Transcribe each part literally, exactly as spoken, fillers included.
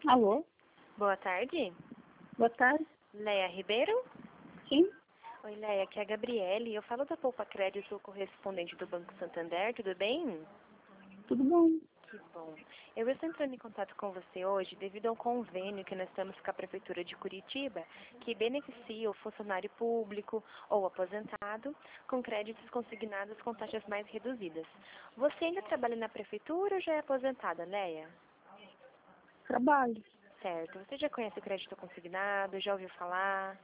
Alô? Boa tarde. Boa tarde. Leia Ribeiro? Sim? Oi, Leia, aqui é a Gabriele. Eu falo da Poupa Crédito, correspondente do Banco Santander, tudo bem? Tudo bom? Que bom. Eu estou entrando em contato com você hoje devido a um convênio que nós temos com a Prefeitura de Curitiba, que beneficia o funcionário público ou aposentado com créditos consignados com taxas mais reduzidas. Você ainda trabalha na Prefeitura ou já é aposentada, Leia? Trabalho. Certo. Você já conhece o crédito consignado? Já ouviu falar?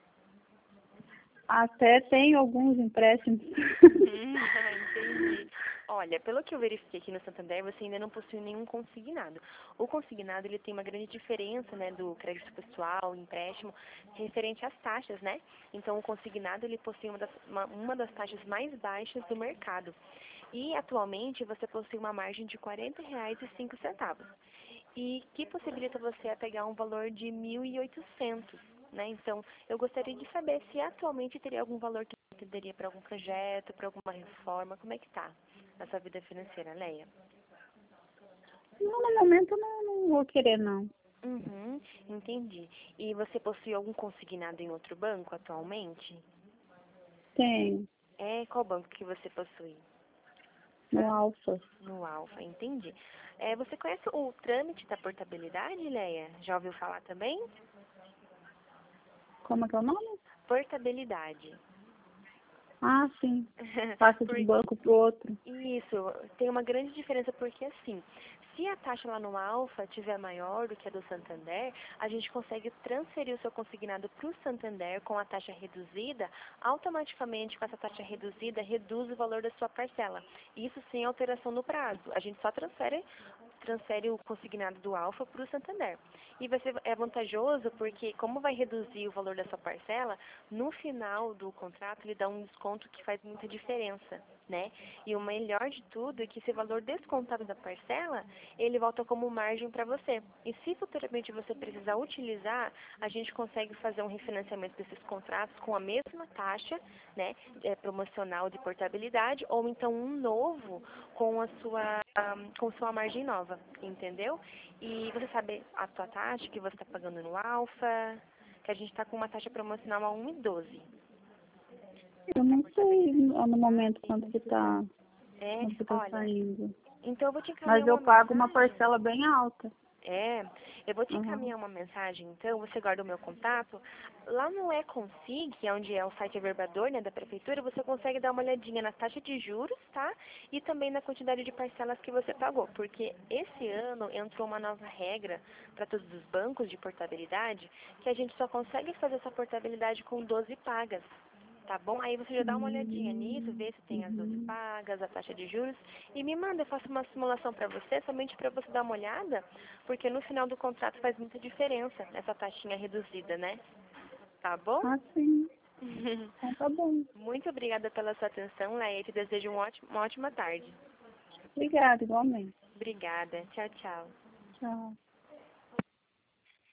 Até tenho alguns empréstimos. Hum, entendi. Olha, pelo que eu verifiquei aqui no Santander, você ainda não possui nenhum consignado. O consignado, ele tem uma grande diferença, né, do crédito pessoal, empréstimo, referente às taxas, né? Então, o consignado, ele possui uma das, uma, uma das taxas mais baixas do mercado. E, atualmente, você possui uma margem de quarenta reais e cinco centavos. E que possibilita você a pegar um valor de mil e oitocentos, né? Então, eu gostaria de saber se atualmente teria algum valor que você teria para algum projeto, para alguma reforma, como é que tá a sua vida financeira, Leia? Não, no momento não, não vou querer, não. Uhum, entendi. E você possui algum consignado em outro banco atualmente? Tenho. É, qual banco que você possui? No Alfa. No Alfa, entendi. É, você conhece o trâmite da portabilidade, Leia? Já ouviu falar também? Como é que é o nome? Portabilidade. Ah, sim. Passa de Por um banco pro outro. Isso, tem uma grande diferença porque assim, se a taxa lá no Alfa tiver maior do que a do Santander, a gente consegue transferir o seu consignado para o Santander com a taxa reduzida, automaticamente com essa taxa reduzida reduz o valor da sua parcela. Isso sem alteração no prazo. A gente só transfere transfere o consignado do Alfa para o Santander. E vai ser, é vantajoso porque, como vai reduzir o valor da sua parcela, no final do contrato ele dá um desconto que faz muita diferença, né? E o melhor de tudo é que esse valor descontado da parcela, ele volta como margem para você. E se futuramente você precisar utilizar, a gente consegue fazer um refinanciamento desses contratos com a mesma taxa, né, é, promocional de portabilidade, ou então um novo com a sua com sua margem nova, entendeu? E você sabe a sua taxa que você está pagando no Alfa, que a gente está com uma taxa promocional a um e doze. Eu não sei no no momento quanto que tá, É, quanto que tá olha, saindo. então eu vou te Mas encaminhar eu uma pago uma mensagem. parcela bem alta. É, eu vou te Uhum. encaminhar uma mensagem, então, você guarda o meu contato. Lá no Econsig, que é onde é o site averbador, né, da prefeitura, você consegue dar uma olhadinha na taxa de juros, tá? E também na quantidade de parcelas que você pagou, porque esse ano entrou uma nova regra para todos os bancos de portabilidade, que a gente só consegue fazer essa portabilidade com doze pagas. Tá bom? Aí você já dá uma olhadinha nisso, Hum, vê se tem as doze uhum. pagas, a taxa de juros, e me manda, eu faço uma simulação para você, somente para você dar uma olhada, porque no final do contrato faz muita diferença essa taxinha reduzida, né? Tá bom? Ah, sim. Então tá bom. Muito obrigada pela sua atenção, Leia, e te desejo um ótimo, uma ótima tarde. Obrigada, igualmente. Obrigada. Tchau, tchau. Tchau.